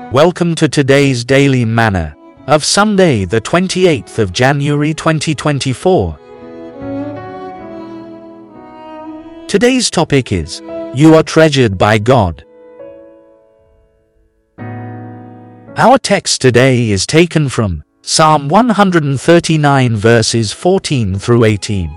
Welcome to today's Daily Manna of Sunday, the 28th of January 2024. Today's topic is, You are treasured by God. Our text today is taken from Psalm 139 verses 14 through 18.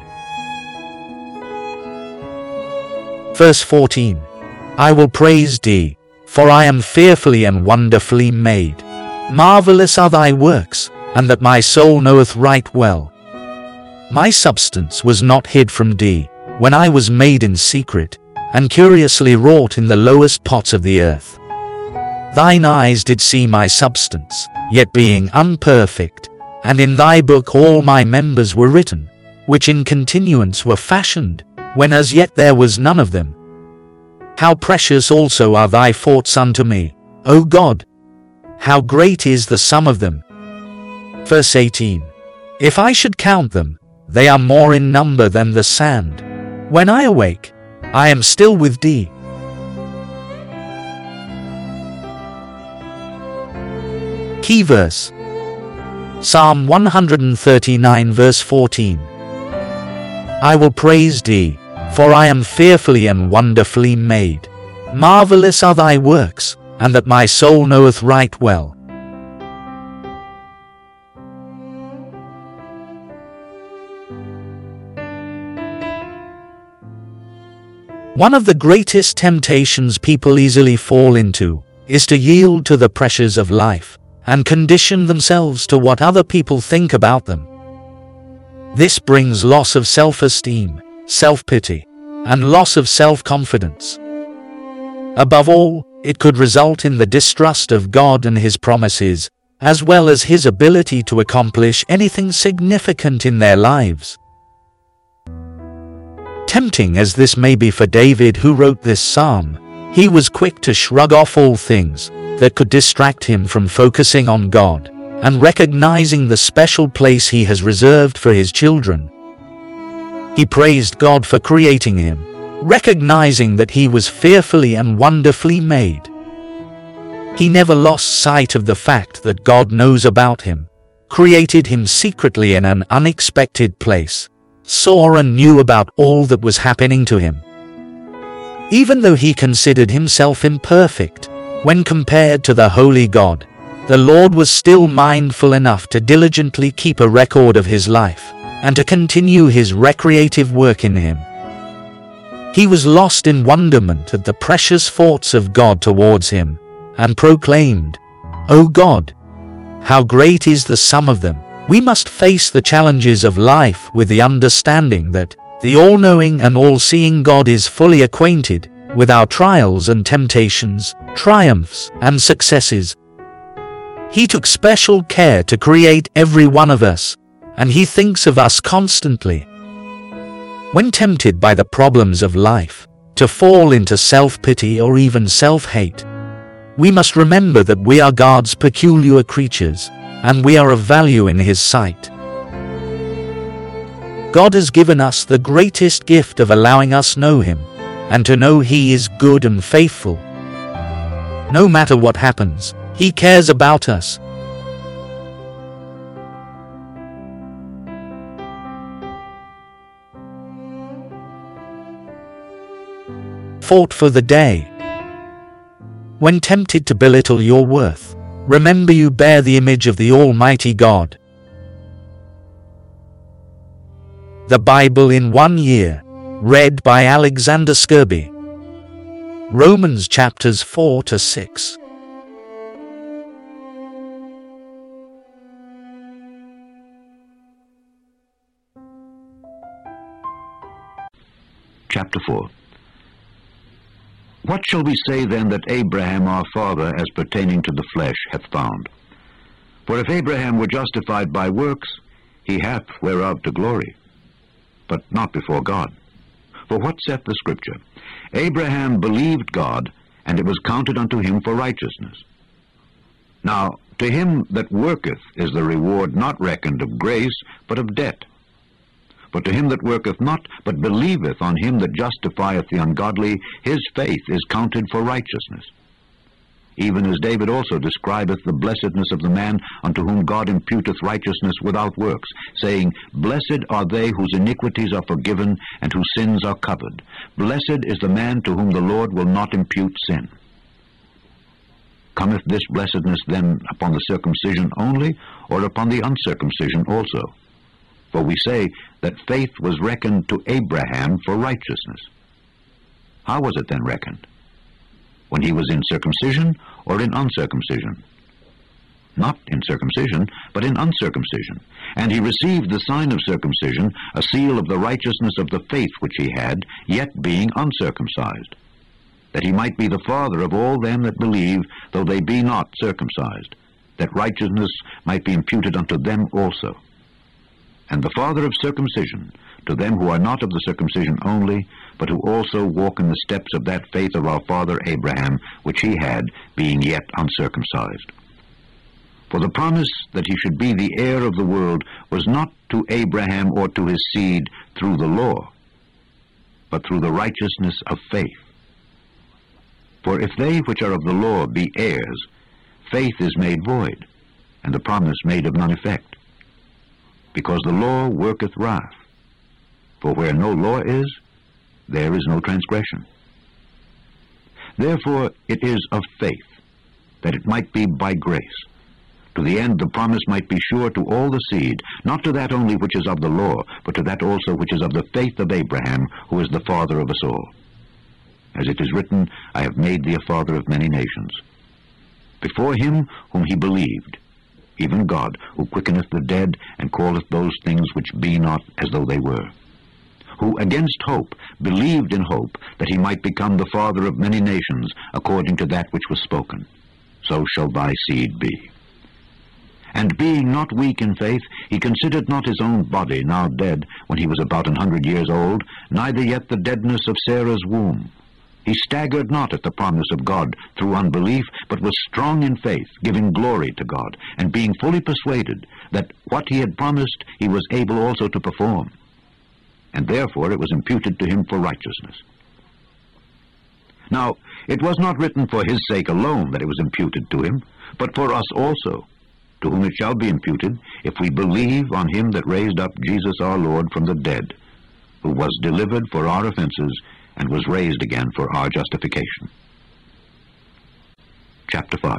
Verse 14. I will praise thee, for I am fearfully and wonderfully made. Marvelous are thy works, and that my soul knoweth right well. My substance was not hid from thee, when I was made in secret, and curiously wrought in the lowest parts of the earth. Thine eyes did see my substance, yet being unperfect, and in thy book all my members were written, which in continuance were fashioned, when as yet there was none of them. How precious also are thy thoughts unto me, O God! How great is the sum of them! Verse 18. If I should count them, they are more in number than the sand. When I awake, I am still with thee. Key verse. Psalm 139 verse 14. I will praise thee, for I am fearfully and wonderfully made. Marvelous are thy works, and that my soul knoweth right well. One of the greatest temptations people easily fall into is to yield to the pressures of life and condition themselves to what other people think about them. This brings loss of self-esteem, self-pity, and loss of self-confidence. Above all, it could result in the distrust of God and His promises, as well as His ability to accomplish anything significant in their lives. Tempting as this may be for David, who wrote this psalm, he was quick to shrug off all things that could distract him from focusing on God and recognizing the special place He has reserved for His children. He praised God for creating him, recognizing that he was fearfully and wonderfully made. He never lost sight of the fact that God knows about him, created him secretly in an unexpected place, saw and knew about all that was happening to him. Even though he considered himself imperfect, when compared to the holy God, the Lord was still mindful enough to diligently keep a record of his life and to continue His recreative work in him. He was lost in wonderment at the precious thoughts of God towards him, and proclaimed, O God, how great is the sum of them! We must face the challenges of life with the understanding that the all-knowing and all-seeing God is fully acquainted with our trials and temptations, triumphs and successes. He took special care to create every one of us, and He thinks of us constantly. When tempted by the problems of life to fall into self-pity or even self-hate, we must remember that we are God's peculiar creatures, and we are of value in His sight. God has given us the greatest gift of allowing us know Him, and to know He is good and faithful. No matter what happens, He cares about us. Thought for the day. When tempted to belittle your worth, remember you bear the image of the Almighty God. The Bible in 1 year, read by Alexander Scourby. Romans chapters 4 to 6. Chapter 4. What shall we say then that Abraham our father, as pertaining to the flesh, hath found? For if Abraham were justified by works, he hath whereof to glory, but not before God. For what saith the Scripture? Abraham believed God, and it was counted unto him for righteousness. Now to him that worketh is the reward not reckoned of grace, but of debt. But to him that worketh not, but believeth on him that justifieth the ungodly, his faith is counted for righteousness. even as David also describeth the blessedness of the man unto whom God imputeth righteousness without works, saying, Blessed are they whose iniquities are forgiven, and whose sins are covered. Blessed is the man to whom the Lord will not impute sin. Cometh this blessedness then upon the circumcision only, or upon the uncircumcision also? For we say that faith was reckoned to Abraham for righteousness. How was it then reckoned? When he was in circumcision or in uncircumcision? Not in circumcision, but in uncircumcision. And he received the sign of circumcision, a seal of the righteousness of the faith which he had, yet being uncircumcised, that he might be the father of all them that believe, though they be not circumcised, that righteousness might be imputed unto them also. And the father of circumcision, to them who are not of the circumcision only, but who also walk in the steps of that faith of our father Abraham, which he had, being yet uncircumcised. For the promise that he should be the heir of the world was not to Abraham or to his seed through the law, but through the righteousness of faith. For if they which are of the law be heirs, faith is made void, and the promise made of none effect. Because the law worketh wrath. For where no law is, there is no transgression. Therefore it is of faith, that it might be by grace, to the end the promise might be sure to all the seed, not to that only which is of the law, but to that also which is of the faith of Abraham, who is the father of us all. As it is written, I have made thee a father of many nations. Before him whom he believed, even God, who quickeneth the dead, and calleth those things which be not as though they were, who against hope believed in hope, that he might become the father of many nations, according to that which was spoken, so shall thy seed be. And being not weak in faith, he considered not his own body now dead, when he was about 100 years old, neither yet the deadness of Sarah's womb. He staggered not at the promise of God through unbelief, but was strong in faith, giving glory to God, and being fully persuaded that what he had promised he was able also to perform. And therefore it was imputed to him for righteousness. Now, it was not written for his sake alone that it was imputed to him, but for us also, to whom it shall be imputed, if we believe on him that raised up Jesus our Lord from the dead, who was delivered for our offenses, and was raised again for our justification. Chapter 5.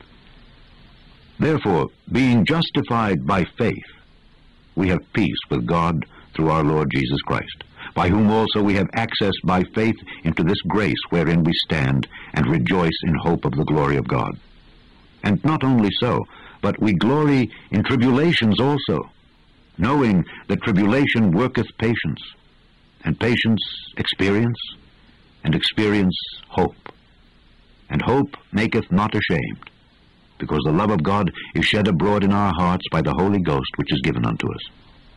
Therefore, being justified by faith, we have peace with God through our Lord Jesus Christ, by whom also we have access by faith into this grace wherein we stand, and rejoice in hope of the glory of God. And not only so, but we glory in tribulations also, knowing that tribulation worketh patience, and patience experience, and experience hope. And hope maketh not ashamed, because the love of God is shed abroad in our hearts by the Holy Ghost which is given unto us.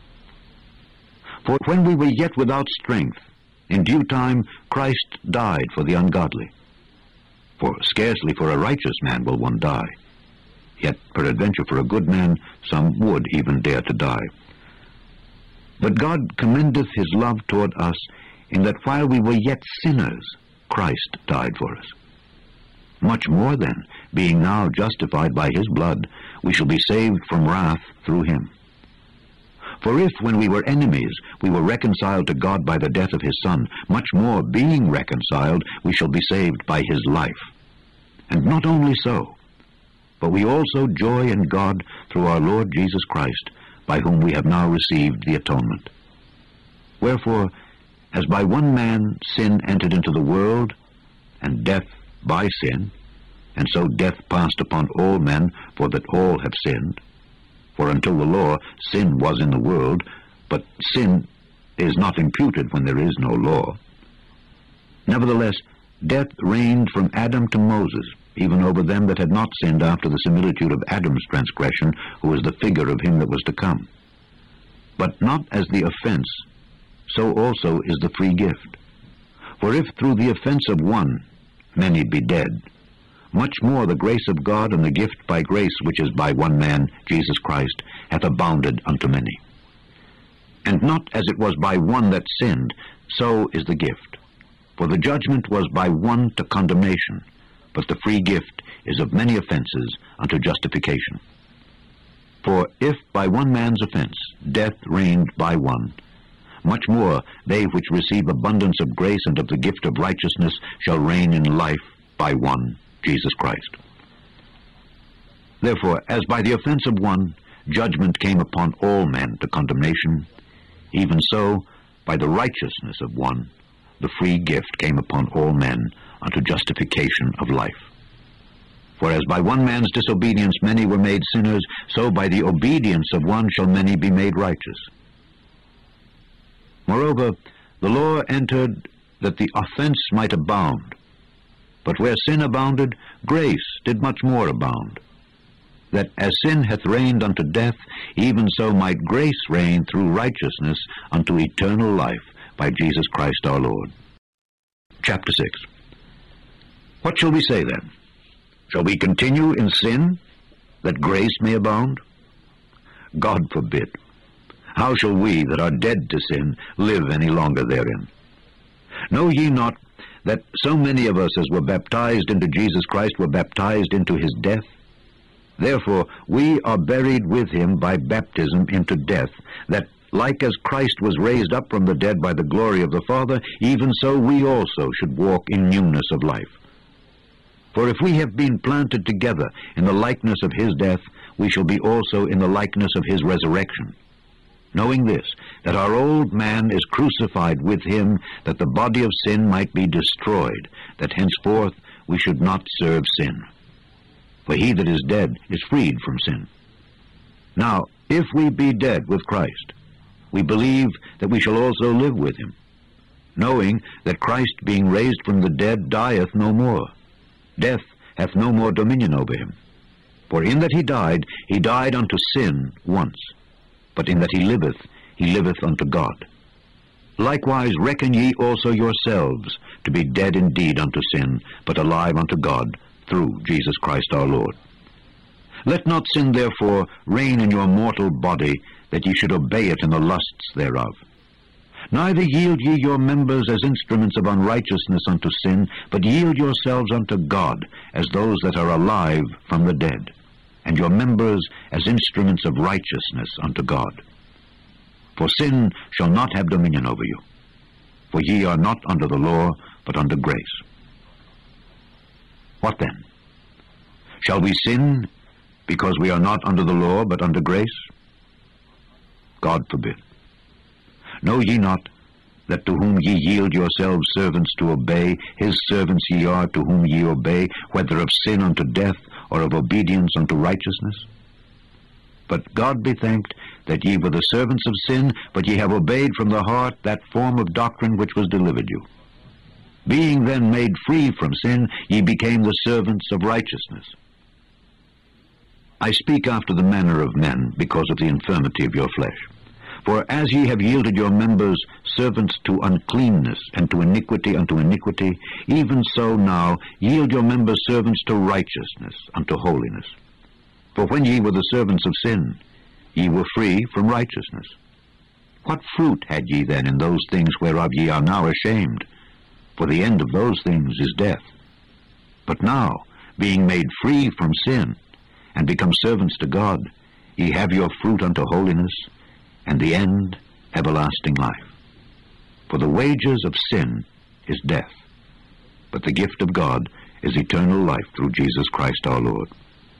For when we were yet without strength, in due time Christ died for the ungodly. For scarcely for a righteous man will one die, yet peradventure for a good man some would even dare to die. But God commendeth his love toward us, in that while we were yet sinners, Christ died for us. Much more then, being now justified by his blood, we shall be saved from wrath through him. For if, when we were enemies, we were reconciled to God by the death of his Son, much more, being reconciled, we shall be saved by his life. And not only so, but we also joy in God through our Lord Jesus Christ, by whom we have now received the atonement. Wherefore, as by one man sin entered into the world, and death by sin, and so death passed upon all men, for that all have sinned. For until the law, sin was in the world, but sin is not imputed when there is no law. Nevertheless, death reigned from Adam to Moses, even over them that had not sinned after the similitude of Adam's transgression, who was the figure of him that was to come. But not as the offense, so also is the free gift. For if through the offense of one many be dead, much more the grace of God and the gift by grace which is by one man, Jesus Christ, hath abounded unto many. And not as it was by one that sinned, so is the gift. For the judgment was by one to condemnation, but the free gift is of many offenses unto justification. For if by one man's offense death reigned by one, much more they which receive abundance of grace and of the gift of righteousness shall reign in life by one, Jesus Christ. Therefore, as by the offense of one judgment came upon all men to condemnation, even so by the righteousness of one the free gift came upon all men unto justification of life. For as by one man's disobedience many were made sinners, so by the obedience of one shall many be made righteous. Moreover, the law entered that the offense might abound. But where sin abounded, grace did much more abound, that as sin hath reigned unto death, even so might grace reign through righteousness unto eternal life by Jesus Christ our Lord. Chapter 6. What shall we say then? Shall we continue in sin, that grace may abound? God forbid. How shall we that are dead to sin live any longer therein? Know ye not that so many of us as were baptized into Jesus Christ were baptized into his death? Therefore we are buried with him by baptism into death, that like as Christ was raised up from the dead by the glory of the Father, even so we also should walk in newness of life. For if we have been planted together in the likeness of his death, we shall be also in the likeness of his resurrection. Knowing this, that our old man is crucified with him, that the body of sin might be destroyed, that henceforth we should not serve sin. For he that is dead is freed from sin. Now, if we be dead with Christ, we believe that we shall also live with him, knowing that Christ being raised from the dead dieth no more. Death hath no more dominion over him. For in that he died unto sin once, but in that he liveth unto God. Likewise reckon ye also yourselves to be dead indeed unto sin, but alive unto God through Jesus Christ our Lord. Let not sin therefore reign in your mortal body, that ye should obey it in the lusts thereof. Neither yield ye your members as instruments of unrighteousness unto sin, but yield yourselves unto God as those that are alive from the dead, and your members as instruments of righteousness unto God. For sin shall not have dominion over you, for ye are not under the law, but under grace. What then? Shall we sin because we are not under the law, but under grace? God forbid. Know ye not that to whom ye yield yourselves servants to obey, his servants ye are to whom ye obey, whether of sin unto death, or of obedience unto righteousness? But God be thanked that ye were the servants of sin, but ye have obeyed from the heart that form of doctrine which was delivered you. Being then made free from sin, ye became the servants of righteousness. I speak after the manner of men, because of the infirmity of your flesh. For as ye have yielded your members servants to uncleanness, and to iniquity unto iniquity, even so now yield your members servants to righteousness unto holiness. For when ye were the servants of sin, ye were free from righteousness. What fruit had ye then in those things whereof ye are now ashamed? For the end of those things is death. But now, being made free from sin, and become servants to God, ye have your fruit unto holiness, and the end everlasting life. For the wages of sin is death, but the gift of God is eternal life through Jesus Christ our Lord.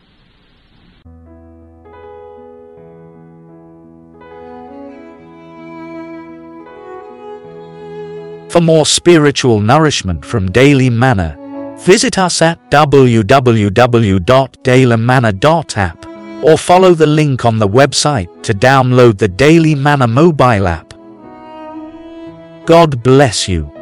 For more spiritual nourishment from Daily Manna, visit us at www.dailymanna.app or follow the link on the website to download the Daily Manna mobile app. God bless you.